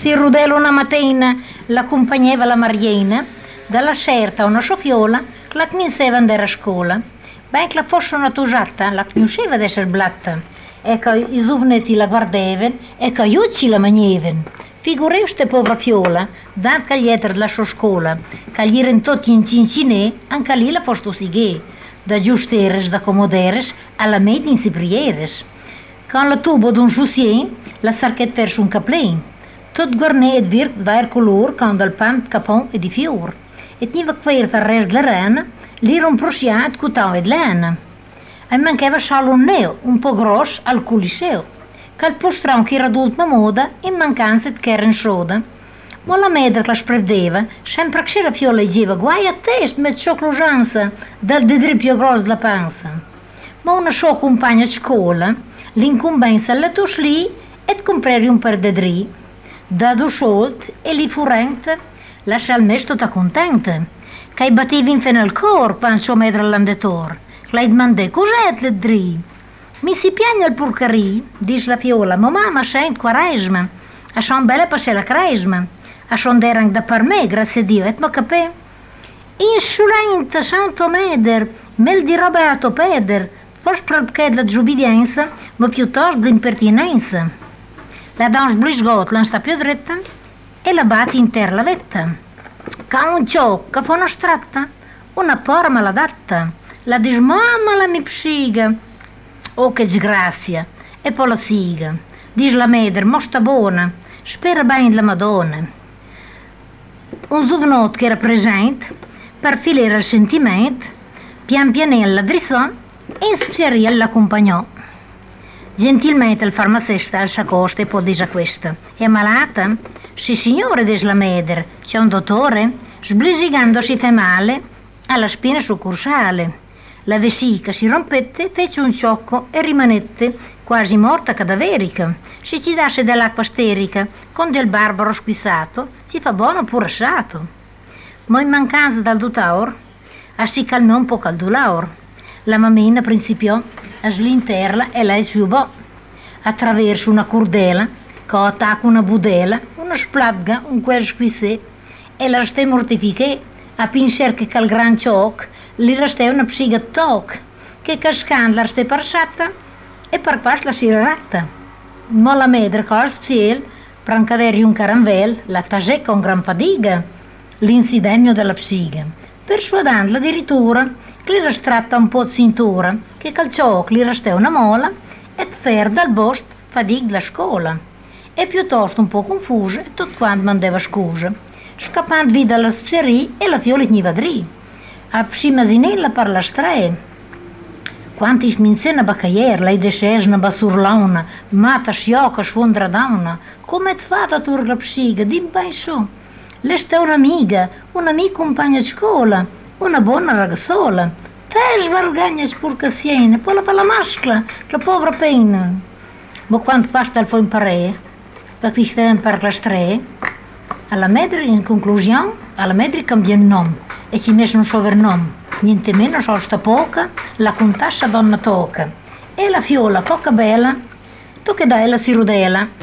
Si rudela una mattina l'accompagnava la Mariena, dalla certa una sofiola, la kninseva andare a scuola. Ben che la fosse una tusata, la conosceva d'essere blatta, e che i giovnetti la guardavano e che gli ucci la mangiavano. Figureu ste povera fiola, dant che gli etri della sua scuola, che gli erano tutti in cincinè, anche lì la fosse usighe, da giusteres, da comoderes, alla media in siprieres. Con la tubo d'un soucien, la sarchet verso un caplin. Tot guarnet virk vair color con del pan capon e di fior. Et niva quer del res della rana, li romprosiat cutau ed lana. E mancava solo un neo, un po' grosso, al culiseo, che il postron che era d'ultima moda in mancanza di che soda. Ma la madre che la sprevdeva, sempre che la fiola diceva guai a test met cioclosanza dal dedri più grosso della panza. Ma una sua compagna di scuola, l'incumbenza la tus lì e comprare un per dedri. Da due soldi e li furente, lascia al mes tutta contenta, che battevi in fene al cor quando sua madre l'andetor. Lei domandò, cos'è le dri? Mi si piagne il porcarì, dice la fiola, ma mamma sente quaresma, a son bella passare la cresma, a son derang da per me, grazie a Dio, et ma capè? Insulente, santo meder, mel di roba a topeder, forse perché la disobbedienza, ma piuttosto d'impertinenza. La donna sbrisgot, non sta più dritta, e la batte in terra la vetta. Ca un ciò, che fa una stratta, una porra maladatta, la dice, mamma la mi psiga. Oh, che disgrazia! E poi la siga. Dice la madre, mo sta buona, spera bene la Madonna. Un giovanotto che era presente, per filare il sentimento, pian pianello la drissò e in spieria l'accompagnò. Gentilmente il farmacista s'accosta e poi dice questa, è malata? Sì signore, dice la madre, c'è un dottore? Sbrisigandosi fa male alla spina succursale. La vesica si rompette, fece un ciocco e rimanette quasi morta cadaverica. Se ci dasse dell'acqua sterica con del barbaro squizzato, si fa buono pur assato. Ma in mancanza dal dutaur, si calmò un po' al dulaur. La mammina principiò a slinterla e lei sciubò attraverso una cordela che attacca una budela, una spladga, un quel squissè e la resté mortifiché a pensier che cal gran cioc li resté una psiga toc che cascando la resté passata e per pas la si ratta. Ma la madre che al spiel prancaveri un caranvel la tasè con gran fadiga l'insidemio della psiga, persuadandla addirittura che li restratta un po' di cintura, che calciò li resté una mola e fer dal bost fadig della scuola. E piuttosto un po' confusa e tutto quanto mandava scusa, scappando via dalla spieria e la fiola gniva dri. A psimasinella per la strada. Quanti sminsena bacaier, lei descesna basurlauna, mata sciocca sfondradana, come et fata tur la psiga, dim ben so. Lesta un'amica compagna di scuola, una buona ragazzola. Te svargagna spurcazione, poi la mascla, la povera pena. Ma quando passa il fo imparare, da qui stiamo per la strada, alla madre, in conclusione, alla madre cambia il nome e ci mette un sovrannome, niente meno solo sta poca, la contessa donna Toca. E la fiola, cocca bella, tu che dai la si rudela,